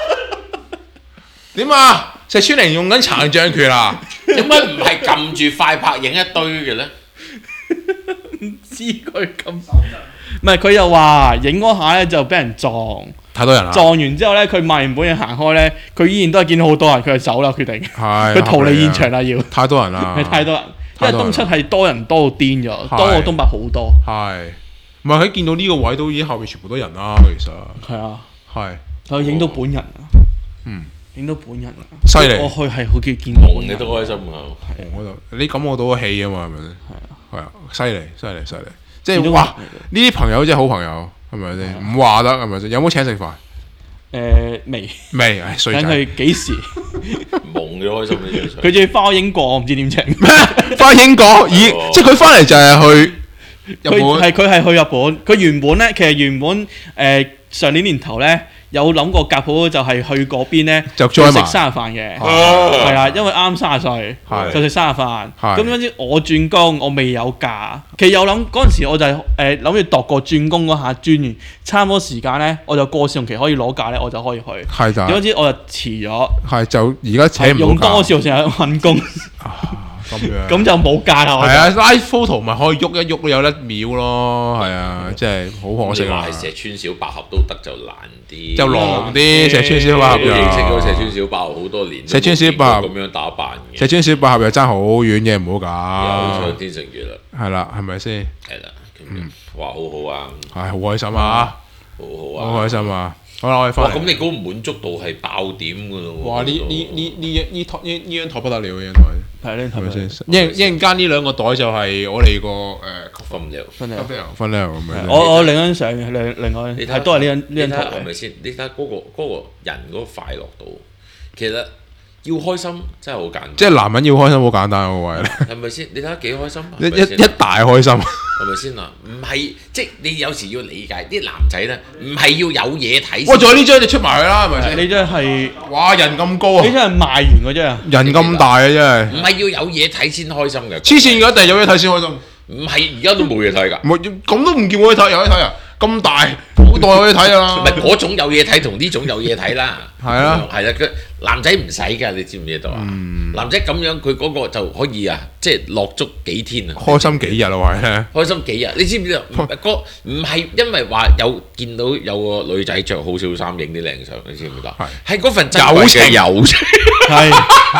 點啊？石川瑩用緊殘障拳啊！ 點解唔係撳住快拍影一堆嘅咧？ 知佢咁，唔係佢又話影嗰下咧就俾人撞， 太多人啦。 撞完之後咧佢賣完本嘢行開咧，佢依然都係見到好多人，佢就走啦決定， 係佢逃離現場啦要， 太多人啦。 係太多人，因為東七係多人多到癲咗，多過東北好多。 係，唔係佢見到呢個位都已經後面全部都人啦，其實係啊， 係佢影到本人啊， 嗯， 影到本人啊， 犀利我去係好見見到紅你本人。 都開心啊！ 我就你感覺到個氣啊嘛，係咪先？ 係啊， 係啊，犀利犀利犀利，即係見到哇！ 人呢啲朋友真係好朋友，係咪先？唔話得係咪先？有冇請食飯？ 誒未， 未，唉衰等仔。 佢幾時？ 夢咗開心呢張相。 佢仲要翻影過，我唔知點請。 翻英國，以哦即係佢翻嚟就係去日本。 佢係佢係去日本，佢原本咧其實原本誒、呃、上年年頭咧有諗過夾好就係去嗰邊咧就食 join 埋生日飯嘅， 哦係啊，因為啱三十歲係就食生日飯。 係咁嗰陣時我轉工，我未有假，其實有諗嗰陣時我就係誒諗住度過轉工嗰下轉完，差唔多時間咧我就過試用期可以攞假咧，我就可以去。 係就點知我就遲咗， 係就而家請用多唔到假試用期去揾工， 咁樣。 咁就冇假啦。我就係啊，live photo 咪可以喐一喐都有一秒咯，係啊，真係好可惜啊你話！係石川小百合都得就難啲， 就狼啲石川小百合我都認識咗又， 石川小百合好多年， 石川小百合都冇見過咁樣打扮嘅， 石川小百合又爭好遠嘅，唔好有搞上。天成月啦， 係啦，係咪先？ 係啦，咁樣話好好啊， 係好開心啊！ 好好啊， 好開心啊！好啦，我哋翻哇！ 嚟。 咁你嗰個滿足度係爆點㗎咯喎！ 哇！呢嗰度呢呢呢呢台呢呢張台不得了，呢張台係呢係咪先？ 頭一陣一陣間呢兩個袋就係我哋個誒分咗。 真係。 分咧咁樣。 我我另一張相嘅，另另外你睇係都係呢張你睇呢張圖嘅。 下係咪先？你睇下嗰個嗰個人嗰個快樂度，其實要開心真係好簡單， 即係男人要開心好簡單個位咧， 係咪先？你睇下幾開心， 一係咪先一一大開心。 係咪先啊？唔係即係你有時要理解啲男仔咧，唔係要有嘢睇先。 哇！仲有呢張就出埋去啦，係咪先？ 呢張係哇！人咁高啊， 呢張係賣完嗰張啊。 人咁大啊，真係唔係要有嘢睇先開心嘅。 黐線嘅，一定有嘢睇先開心。 唔係而家都冇嘢睇㗎。 冇咁都唔叫我去睇，有得睇啊！咁大好代可以睇啊！ 唔係嗰種有嘢睇同呢種有嘢睇啦。 係啊， 係啦，佢男仔唔使㗎，你知唔知道啊？男仔咁樣佢嗰個就可以啊，即係落足幾天啊！ 開心幾日啊，喂咧！ 開心幾日？你知唔知啊？唔係嗰唔係因為話有見到有個女仔着好少衫影啲靚相，你知唔知道？係嗰份珍貴嘅友情。 係。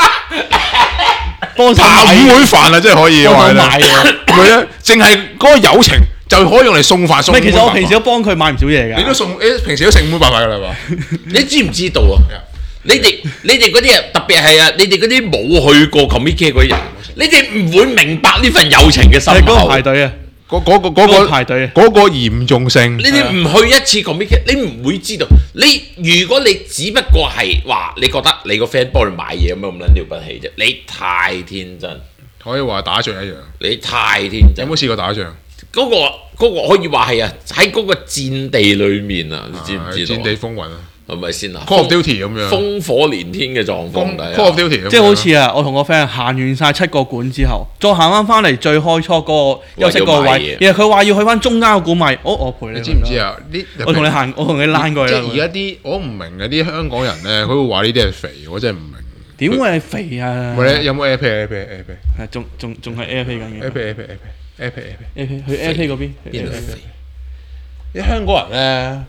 幫手下買五碗飯啊，真係可以啊！ 幫手喂買嘅。 唔係啊，淨係嗰個友情就可以用嚟送飯唔係， 送碗飯。 其實我平時都幫佢買唔少嘢㗎。 你都送，誒平時都食五碗白飯㗎啦嘛？ 你知唔知道啊？你哋你哋嗰啲啊，特別係啊，你哋嗰啲冇去過 Comic 嗰啲人，你哋唔會明白呢份友情嘅深係嗰個厚。 排隊啊， 嗰嗰個嗰嗰個個排隊啊。 嗰個嚴重性你。哋唔去一次 Comic，你唔會知道。你如果你只不過係話，你覺得你個 friend 幫你買嘢咁樣咁撚了不起啫，你太天真， 可以話打仗一樣。 你太天真。 有冇試過打仗？ 嗰個嗰個可以話係啊，喺嗰個戰地裡面啊，你知唔知道啊？ 戰地風雲啊係咪先啊 ？Call of Duty 咁樣。 烽火連天嘅狀況底下 Call of Duty 咁樣即係好似啊，我同個 friend 行完晒七個館之後，再行翻翻嚟最開初嗰個休息個位話要買嘢， 然後佢話要去翻中間個館買，我我陪你。 你知唔知？啊？呢我同你行，我同你躝過去啦。 即係而家啲我唔明嘅啲香港人咧，佢會話呢啲係肥，我真係唔明。 點會係肥啊？ 喂，你有冇 Airpay Airpay Airpay 係仲仲仲係 Airpay 緊嘅 Airpay Airpay Airpay Airpay Airpay？ ，Airpay 去 Airpay 嗰邊。 邊度肥？ 啲香港人咧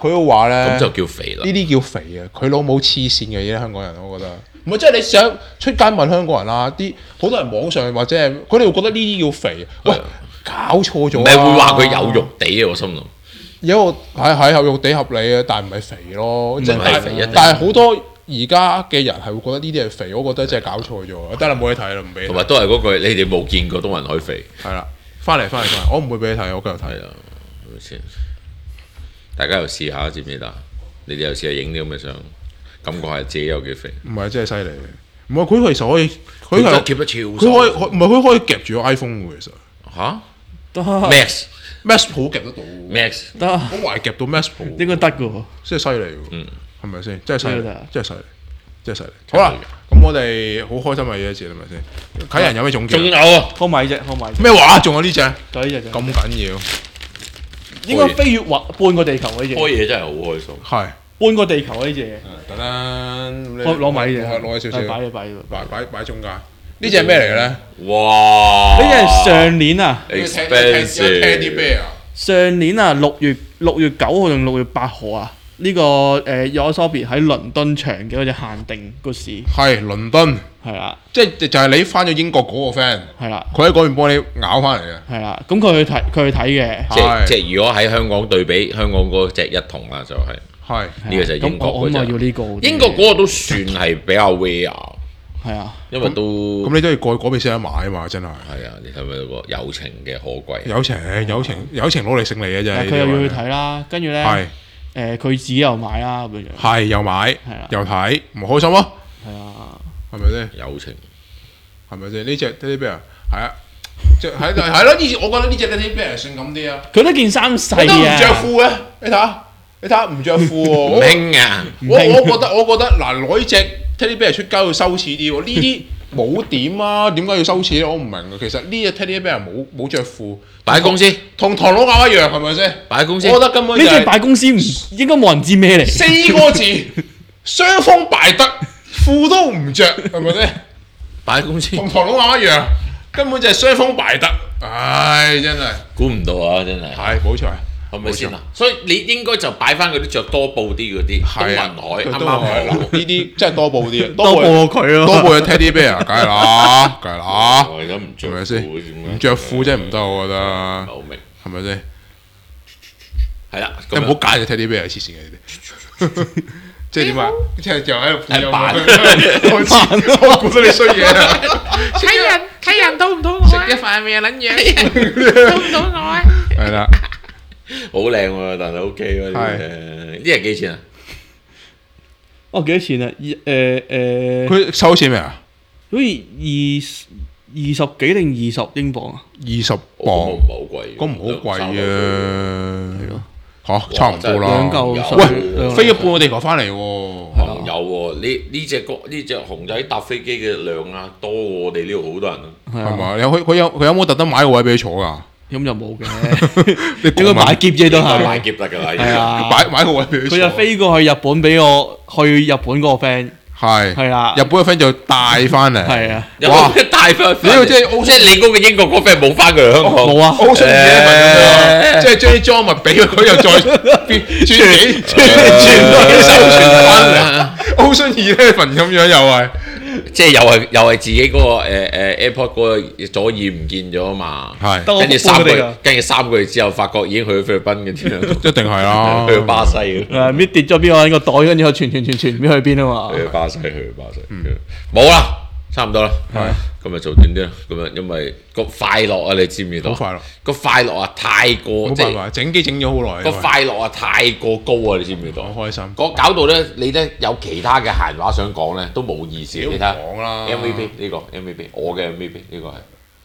佢都話咧， 咁就叫肥啦。 呢啲叫肥啊！佢老母黐線嘅嘢，香港人我覺得。唔係即係你想出街問香港人啦，啲好多人網上或者係佢哋會覺得呢啲叫肥。喂，搞錯咗啊！ 唔係會話佢有肉地啊！我心諗。 有個係係有肉地合理嘅，但係唔係肥咯。即係肥一定但係好多而家嘅人係會覺得呢啲係肥，我覺得真係搞錯咗。得啦，冇嘢睇啦，唔俾。 同埋都係嗰句，你哋冇見過東雲海肥。 係啦，翻嚟翻嚟翻嚟，我唔會俾你睇，我繼續睇。 係啦，係咪先？大家又試下知唔知得？你哋又試下影啲咁嘅相，感覺係自己有幾肥。 唔係真係犀利，唔係佢其實可以，佢係夾得超。 佢可以，唔係佢可以夾住個 iPhone 嘅其實。 嚇得 ？Max Max Pro 夾得到 Max 得， 我懷疑夾到 Max Pro 應該得嘅喎， 真係犀利喎。 嗯， 係咪先？真係犀利真係得， 真係犀利，真係犀利。好啦，咁我哋好開心嘅呢一節係咪先？啟人有咩總仲結？ 有啊！ 開埋隻，開埋隻， 咩話？仲有呢只咁就呢隻啫， 緊要？ 應該飛越環半個地球呢隻， 開嘢真係好開心。 係。 半個地球呢隻， 等啦， 攞攞埋呢隻， 攞少少， 擺擺擺擺擺擺中間。呢只係咩嚟嘅咧？ 哇！ 呢隻係上年啊， expensive Teddy Bear 啊！ 上年啊六月六月九號定六月八號啊，呢個誒 Yoasobi 喺倫敦場嘅嗰隻限定個市， 係倫敦， 係啦即係就係你翻咗英國嗰個 friend， 係啦佢喺嗰邊幫你咬翻嚟嘅。 係啦，咁佢去睇佢去睇嘅， 即係係即係如果喺香港對比香港嗰隻一同啦，就係係呢個就係英國咁我咁我嗰隻。 要呢個， 英國嗰個都算係比較 rare， 係啊， 因為都咁你都要過去嗰邊先得買啊嘛，真係。 係啊！你睇咪個友情嘅可貴。 友情友情友情攞嚟勝利嘅啫。 但係佢又要去睇啦，跟住咧係誒佢自己又買啦咁樣樣， 係又買啦又睇，唔開心咯， 係啊， 係咪先？ 友情係咪先？呢只 Teddy Bear 係啊，即係係咯。呢隻我覺得呢隻 Teddy Bear 性感啲啊。 佢得件衫細佢都唔啊， 着褲嘅，你睇下，你睇下唔着褲喎。 唔我興啊！ 我我覺得我覺得嗱，攞呢隻 Teddy Bear 出街要羞恥啲喎。呢啲冇點啊，點解要羞恥咧？我唔明啊。其實呢隻 Teddy Bear 冇冇著褲， 擺喺公司， 同唐老鴨一樣係咪先？ 擺喺公司。 我覺得根本呢隻就係擺公司唔應該冇人知咩嚟， 四個字，雙風敗德，褲都唔着係咪先？ 擺喺公司， 同唐老鴨一樣，根本就係雙風敗德。唉，真係估唔到啊！真係係冇錯。 係咪先啊？所以你應該就擺翻嗰啲着多布啲嗰啲東雲海，啱啱好。 呢啲真係多布啲， 多過佢咯， 多布嘅 Teddy Bear，梗係啦，梗係啦， 我而家唔着係咪先？ 唔唔着褲真係唔得，我覺得好明係咪先？ 係啦， 你唔好解隻 Teddy Bear 黐線嘅你哋，即係點啊？即係又喺度係扮我我估到你衰嘢啊！ 睇人睇人到唔到我食啊？ 一飯咩撚嘢？ 到唔到我啊？ 係啦， 好靚喎，但係 OK 喎呢係啲呢啲係幾錢啊？ 哦幾多錢啊？二誒誒， 佢收錢未啊？ 好似二二十幾定二十英鎊啊？ 二十我磅， 唔係好貴， 咁唔好貴啊！ 係咯， 嚇，差唔多啦兩。嚿有水喂， 兩飛咗半個地球翻嚟喎， 朋友喎，呢呢只個呢只熊仔搭飛機嘅量啊，多過我哋呢度好多人啊！ 係啊， 係嘛？有佢佢有佢有冇特登買個位俾你坐㗎？ 咁就冇嘅， 你應該買劫啫都應該買係， 劫得㗎啦， 係啊， 買買個位俾你坐。 佢就飛過去日本俾我去日本嗰個 friend， 係係啦日本嘅 friend 就帶翻嚟。 係啊， 有哇冇帶翻去？ 呢個即係即係你嗰個英國嗰 friend 冇翻過嚟香港。 冇啊， 我信嘢一份咁樣，即係將啲裝物俾佢，佢又再轉轉幾轉轉幾手傳翻嚟。歐信二呢份咁樣又係， 即係又係又係自己嗰個誒誒 AirPod 嗰個左耳唔見咗啊嘛。 係得我跟住三個月半個地球， 跟住三個月之後，發覺已經去咗菲律賓嘅添啦， 一定係啦。 去咗巴西嘅。 誒搣跌咗邊個喺個袋，跟住佢傳傳傳傳唔知去邊啊嘛去，巴西，去巴西，冇啦，差唔多啦。 係今日做短啲啦，咁樣因為個快樂啊，你知唔知道？ 好快樂， 個快樂啊，太過即係冇辦法，整機整咗好耐。 個快樂啊，太過高啊，你知唔知道？ 好開心。 嗰搞到咧，你咧有其他嘅閒話想講咧，都冇意思。 屌你睇下講啦 M V P 呢個 M V P，我嘅 M V P 呢個係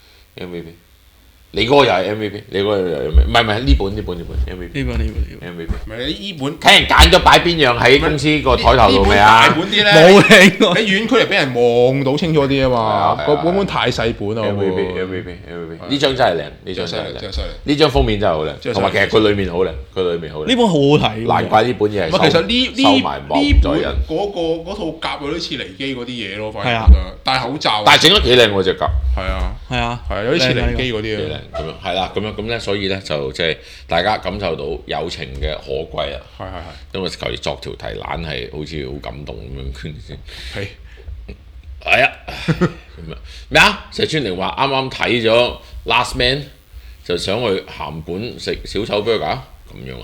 M V P，你嗰個又係 M V P，你嗰個又係 M V P，唔係唔係呢本呢本呢本 M V P 呢個呢個呢個 M V P。 唔係你依本睇人揀咗擺邊樣喺公司個台頭度未大啊？ 本啲咧， 冇聽過， 喺院區嚟俾人望到清楚啲啊嘛。 係啊個本本太細本啦。 M V P M V P M V P 呢張真係靚，呢張犀利， 真係靚真係。犀利。 呢張封面真係好靚， 真係同埋其實佢裡面好靚，佢裡面好靚。 呢本好好睇喎， 難怪呢本嘢係唔係，其實呢呢收埋望呢本唔在人， 嗰個嗰套甲有啲似離機嗰啲嘢咯，反係啊而覺得戴口罩。 但係整得幾靚喎隻甲。 係啊係啊， 係啊，有啲似離機嗰啲幾靚啊。 咁樣，係啦，咁樣咁咧，所以咧就即係大家感受到友情嘅可貴啊！ 係係係。 因為求其作條題，懶係好似好感動咁樣先。 係係啊，咁樣咩啊？石川翎話啱啱睇咗 Last Man，就想去鹹館食小丑 burger 咁樣啊！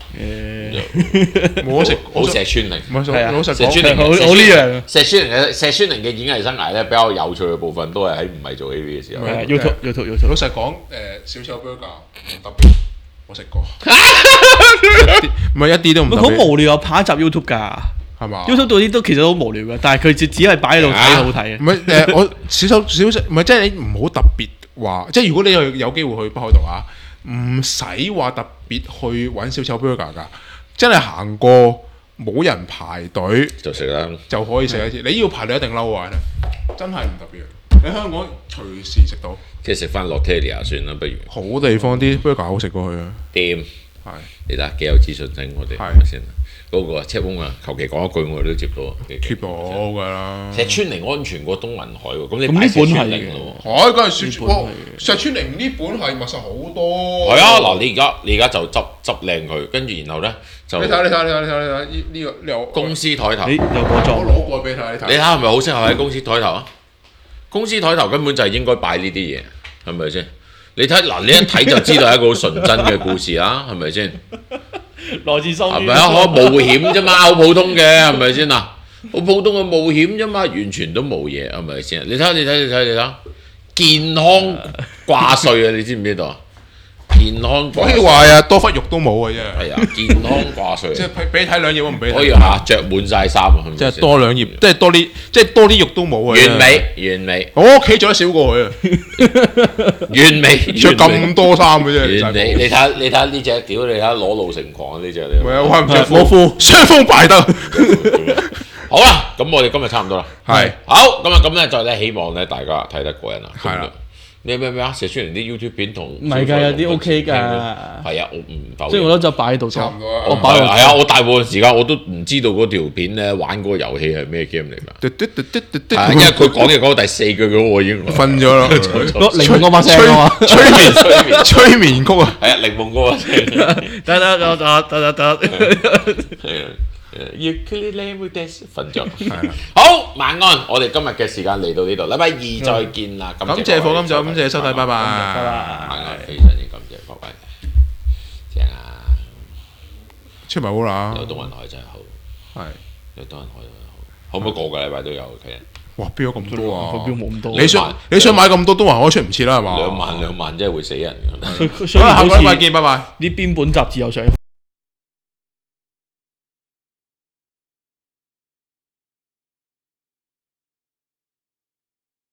誒， 冇食， 好石川翎。 唔係係啊老實石川翎好好嘅呢樣。 石川翎嘅石川翎嘅演藝生涯咧，比較有趣嘅部分都係喺唔係做 A V 嘅時候。 係 YouTube YouTube YouTube。 老實講，誒小丑 burger 唔特別，我食過，唔係一啲都唔特好別， 無聊啊！拍一集 YouTube 㗎係嘛 ，YouTube 嗰啲都其實都好無聊嘅，但係佢只只係擺喺度睇好睇嘅。 唔係誒，我小丑小丑唔係即係你唔好特別話，即係如果你有有機會去北海道啊，唔使話特別去揾小丑 burger 㗎，真係行過冇人排隊就食啦。 就可以食一次。你要排隊一定嬲啊！真係唔特別。你香港隨時食到， 即係食翻 Lotteria 算啦，不如好地方啲 burger 好食過去啊！ 掂。 係你睇下幾有資訊性，我哋係係咪先？嗰個 check room 啊，求其講一句我哋都接到啊。 貼到㗎啦。 石川翎安全過東雲海喎，咁你咁呢擺石本係嘅川翎咯喎。 海嗰陣雪哇呢本係石川翎呢本係密實好多。 係啊，嗱，你而家你而家就執執靚佢，跟住然後咧就你睇下你睇下你睇下你睇下呢呢個呢個公司台頭， 你有個我裝， 攞過俾你睇，你睇。 你睇下係咪好適合喺公司台頭啊？公司台頭根本就係應該擺呢啲嘢，係咪先？你睇嗱，你一睇就知道係一個好純真嘅故事啦，係咪先？ 來自深淵。 係咪啊？可冒險啫嘛，好普通嘅，係咪先啊？好普通嘅冒險啫嘛，完全都冇嘢，係咪先？你睇下，你睇，你睇，你睇，健康掛帥啊！你知唔知道啊？健康可以掛帥話啊，多忽肉都冇嘅啫。 係啊，健康掛帥， 即係俾你睇兩頁，我唔俾你睇。 可以話着滿晒衫啊，係咪先即係多兩頁，即係多啲，即係多啲肉都冇啊！ 完美，完美， 我屋企着得少過佢啊， 完美， 着咁多衫嘅啫。 完美。你睇下，你睇下呢只屌，你睇下裸露成狂呢只你。 唔係啊，我唔着冇褲雙風敗得。 好啦，咁我哋今日差唔多啦。 係好，咁啊咁咧，再咧希望咧大家睇得過癮啊。 係啦。 咩咩咩啊？石川翎啲 YouTube 片同唔係㗎，有啲 OK 㗎。 係啊，我唔否認。 所以我都就擺喺度差唔多啊我我擺喺度係啊，我大部分時間我都唔知道嗰條片咧玩嗰個遊戲係咩 game 嚟㗎。 嘟嘟嘟嘟嘟嘟係啊因為佢講嘢講到第四句嘅我已經瞓咗啦， 嗰靈夢嗰把聲啊嘛。 催眠催眠催眠曲啊！ 係啊，檸檬嗰個聲。 得得得得得得得。 係啊。ukulele dance 瞓咗，好晚安。我哋今日嘅時間嚟到呢度，禮拜二再見啦。 感謝課金就感謝收睇，拜拜。 拜晚拜。 安，非常之感謝各位，正啊！ 出埋好啦有，東雲海真係好， 係有東雲海真係好，可唔可以個個禮拜都有嘅？ 哇，邊有咁多啊？ 個標冇咁多。 你想你想買咁多都還可出唔切啦，係嘛？ 兩萬兩萬真係會死人㗎。 佢所以好啦，下好似個禮拜見，拜拜。 呢邊本雜誌有上。